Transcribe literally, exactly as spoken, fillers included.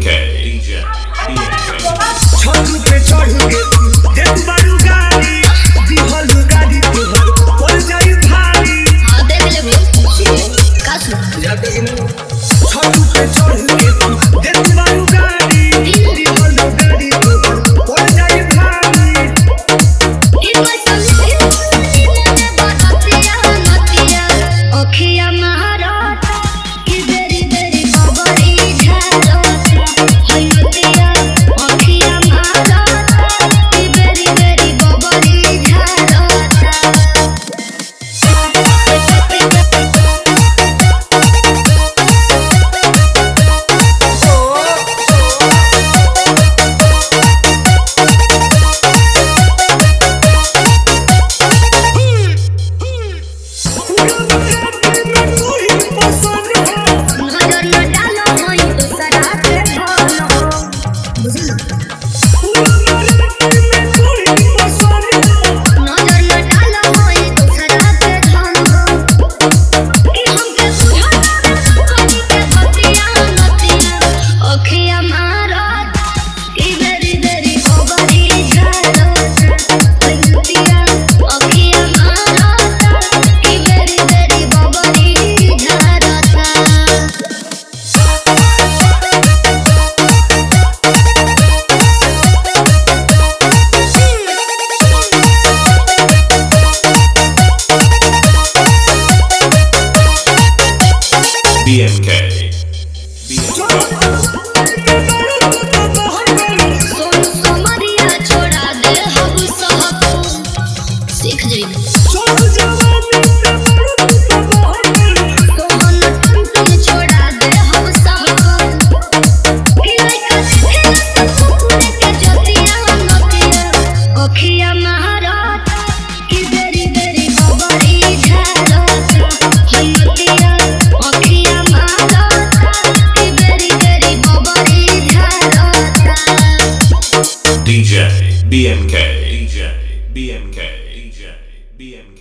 D J B M K छत पे चढ़ के देख बारू गाड़ी दिहल गाड़ी तोहर पड़ जाई भारी। हां देख लेबे का सुन याद है कि नहीं छत पे चढ़ के देख बारू गाड़ी दिहल गाड़ी तोहर पड़ जाई भारी। ई मौसम में बदतिया नतिया ओखिया महारात की बेरी बेरी बबड़ी झारत हई नतिया ओखिया महारात की बेरी बेरी बबड़ी झारत। नजर न डालो हई दूसरा पे ढलो बुझलो नजर न डालो हई दूसरा पे ढलो कि हमके सुझाव करी के बतिया नतिया ओखिया मारत की बेरी बेरी बबड़ी झारत हई नतिया ओखिया मारत की बेरी बेरी बबड़ी झारत। B M K B M K Sonu सोमरिया छोड़ा दे हम सब सीख जइबे सोहन टुन छोड़ा दे हम सब खिलाई का खेला सुकुने के जतिया नतिया ओखिया महारात की बेरी बेरी बबड़ी झारत हई नतिया ओखिया महारात की बेरी बेरी बबड़ी झारत। D J B M K D J B M K D J B M K